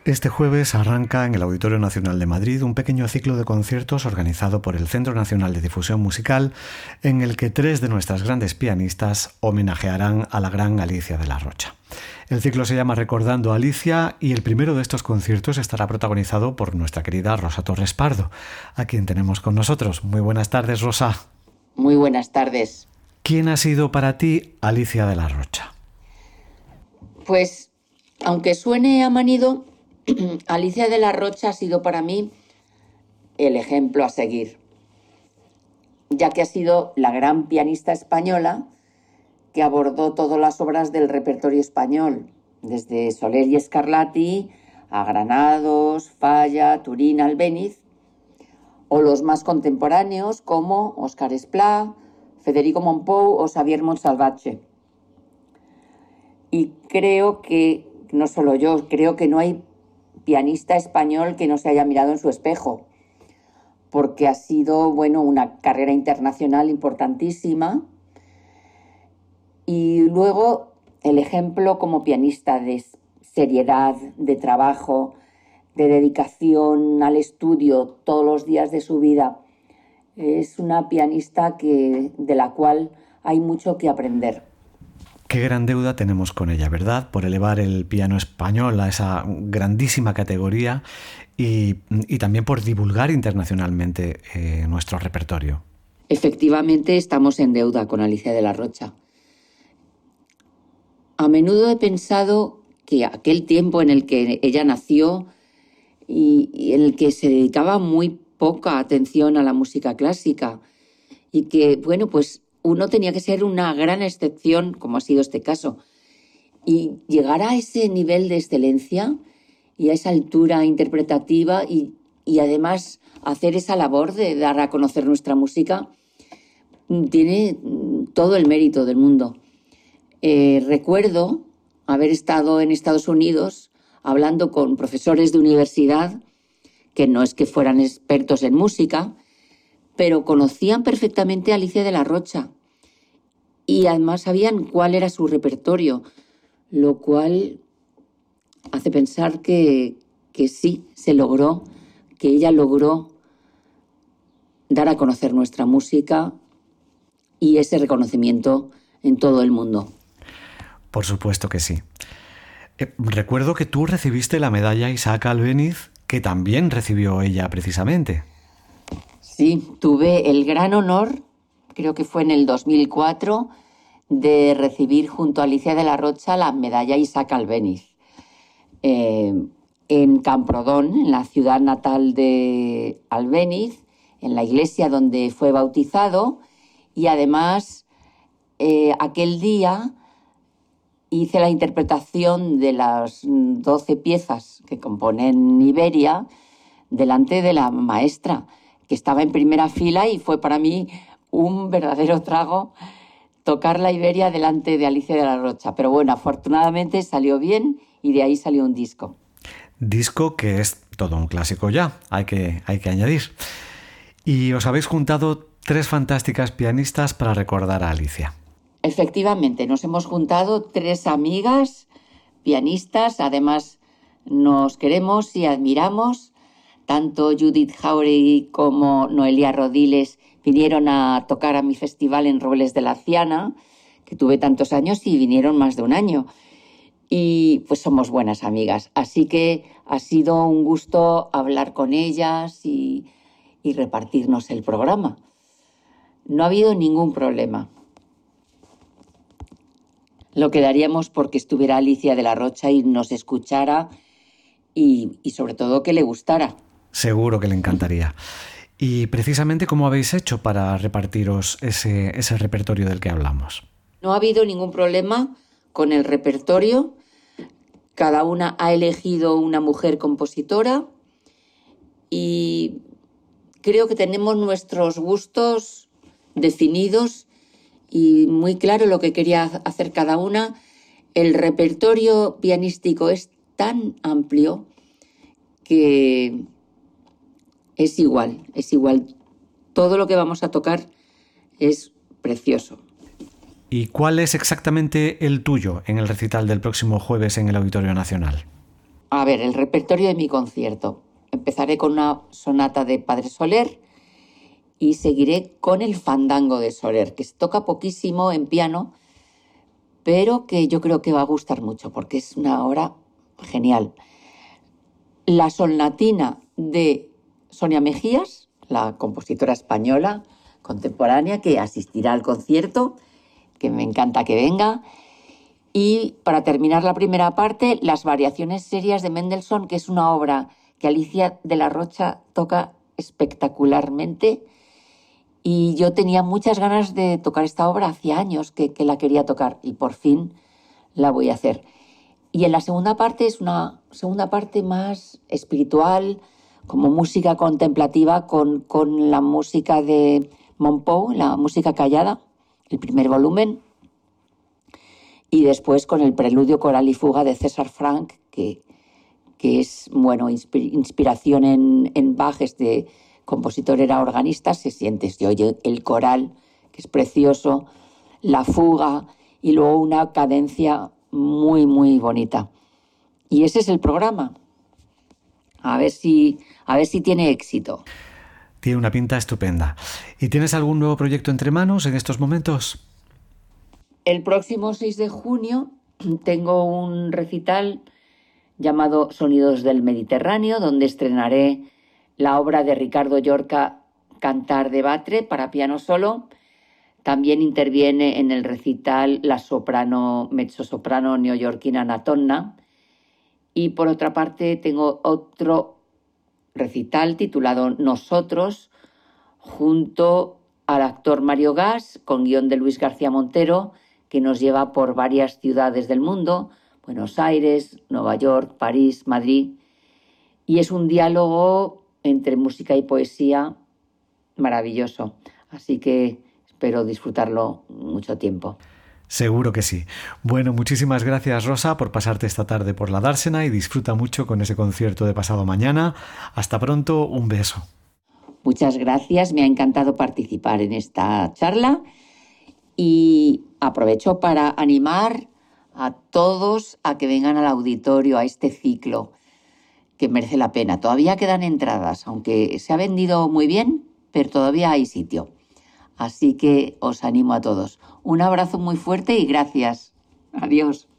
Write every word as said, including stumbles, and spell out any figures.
Este jueves arranca en el Auditorio Nacional de Madrid un pequeño ciclo de conciertos organizado por el Centro Nacional de Difusión Musical, en el que tres de nuestras grandes pianistas homenajearán a la gran Alicia de la Rocha. El ciclo se llama Recordando a Alicia y el primero de estos conciertos estará protagonizado por nuestra querida Rosa Torres Pardo, a quien tenemos con nosotros. Muy buenas tardes, Rosa. Muy buenas tardes. ¿Quién ha sido para ti Alicia de la Rocha? Pues, aunque suene a manido, Alicia de la Rocha ha sido para mí el ejemplo a seguir, ya que ha sido la gran pianista española que abordó todas las obras del repertorio español, desde Soler y Scarlatti a Granados, Falla, Turín, Albéniz, o los más contemporáneos como Óscar Esplá, Federico Mompou o Xavier Montsalvatge. Y creo que, no solo yo, creo que no hay pianista español que no se haya mirado en su espejo, porque ha sido, bueno, una carrera internacional importantísima. Y luego el ejemplo como pianista de seriedad, de trabajo, de dedicación al estudio todos los días de su vida. Es una pianista que, de la cual hay mucho que aprender. Qué gran deuda tenemos con ella, ¿verdad? Por elevar el piano español a esa grandísima categoría y, y también por divulgar internacionalmente eh, nuestro repertorio. Efectivamente, estamos en deuda con Alicia de la Rocha. A menudo he pensado que aquel tiempo en el que ella nació y, y en el que se dedicaba muy poca atención a la música clásica y que, bueno, pues uno tenía que ser una gran excepción, como ha sido este caso, y llegar a ese nivel de excelencia y a esa altura interpretativa y, y además hacer esa labor de dar a conocer nuestra música, tiene todo el mérito del mundo. Eh, recuerdo haber estado en Estados Unidos hablando con profesores de universidad que no es que fueran expertos en música, pero conocían perfectamente a Alicia de la Rocha y además sabían cuál era su repertorio, lo cual hace pensar que, que sí, se logró, que ella logró dar a conocer nuestra música y ese reconocimiento en todo el mundo. Por supuesto que sí. Eh, recuerdo que tú recibiste la medalla Isaac Albéniz, que también recibió ella precisamente. Sí, tuve el gran honor, creo que fue en el dos mil cuatro, de recibir junto a Alicia de la Rocha la medalla Isaac Albéniz eh, en Camprodón, en la ciudad natal de Albéniz, en la iglesia donde fue bautizado, y además eh, aquel día hice la interpretación de las doce piezas que componen Iberia delante de la maestra, que estaba en primera fila, y fue para mí un verdadero trago tocar la Iberia delante de Alicia de la Rocha. Pero bueno, afortunadamente salió bien y de ahí salió un disco. Disco que es todo un clásico ya, hay que, hay que añadir. Y os habéis juntado tres fantásticas pianistas para recordar a Alicia. Efectivamente, nos hemos juntado tres amigas pianistas, además nos queremos y admiramos. Tanto Judith Jauregui como Noelia Rodiles vinieron a tocar a mi festival en Robles de la Ciana, que tuve tantos años, y vinieron más de un año. Y pues somos buenas amigas, así que ha sido un gusto hablar con ellas y, y repartirnos el programa. No ha habido ningún problema. Lo quedaríamos porque estuviera Alicia de la Rocha y nos escuchara y, y sobre todo que le gustara. Seguro que le encantaría. Y precisamente, ¿cómo habéis hecho para repartiros ese, ese repertorio del que hablamos? No ha habido ningún problema con el repertorio. Cada una ha elegido una mujer compositora y creo que tenemos nuestros gustos definidos y muy claro lo que quería hacer cada una. El repertorio pianístico es tan amplio que es igual, es igual. Todo lo que vamos a tocar es precioso. ¿Y cuál es exactamente el tuyo en el recital del próximo jueves en el Auditorio Nacional? A ver, el repertorio de mi concierto. Empezaré con una sonata de Padre Soler y seguiré con el fandango de Soler, que se toca poquísimo en piano, pero que yo creo que va a gustar mucho porque es una obra genial. La sonatina de Sonia Mejías, la compositora española contemporánea que asistirá al concierto, que me encanta que venga. Y para terminar la primera parte, las variaciones serias de Mendelssohn, que es una obra que Alicia de la Rocha toca espectacularmente. Y yo tenía muchas ganas de tocar esta obra, hacía años que, que la quería tocar y por fin la voy a hacer. Y en la segunda parte es una segunda parte más espiritual, como música contemplativa con, con la música de Monpou, la música callada, el primer volumen, y después con el preludio coral y fuga de César Franck, que, que es, bueno, inspiración en, en Bach. Este compositor era organista, se siente, se oye el coral, que es precioso, la fuga y luego una cadencia muy, muy bonita. Y ese es el programa. A ver si, a ver si tiene éxito. Tiene una pinta estupenda. ¿Y tienes algún nuevo proyecto entre manos en estos momentos? El próximo seis de junio tengo un recital llamado Sonidos del Mediterráneo, donde estrenaré la obra de Ricardo Llorca, Cantar de Batre, para piano solo. También interviene en el recital la soprano, mezzosoprano neoyorquina Natonna. Y por otra parte tengo otro recital titulado Nosotros, junto al actor Mario Gas, con guión de Luis García Montero, que nos lleva por varias ciudades del mundo, Buenos Aires, Nueva York, París, Madrid. Y es un diálogo entre música y poesía maravilloso. Así que espero disfrutarlo mucho tiempo. Seguro que sí. Bueno, muchísimas gracias, Rosa, por pasarte esta tarde por la Dársena y disfruta mucho con ese concierto de pasado mañana. Hasta pronto, un beso. Muchas gracias, me ha encantado participar en esta charla y aprovecho para animar a todos a que vengan al auditorio, a este ciclo, que merece la pena. Todavía quedan entradas, aunque se ha vendido muy bien, pero todavía hay sitio. Así que os animo a todos. Un abrazo muy fuerte y gracias. Adiós.